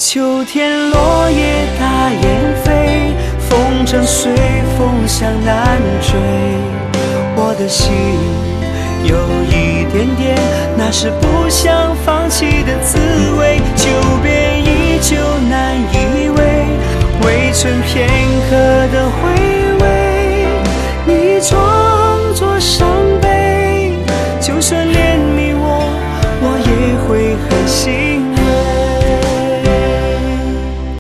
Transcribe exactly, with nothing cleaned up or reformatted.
秋天落叶大雁飞，风筝随风向南追。我的心有一点点，那是不想放弃的滋味。久别依旧